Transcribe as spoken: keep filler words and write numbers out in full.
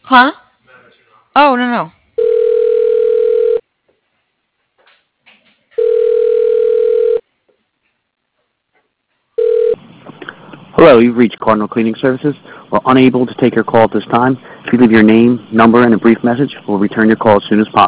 Huh? Oh, no, no. Hello, you've reached Cardinal Cleaning Services. We're unable to take your call at this time. If you leave your name, number, and a brief message, we'll return your call as soon as possible.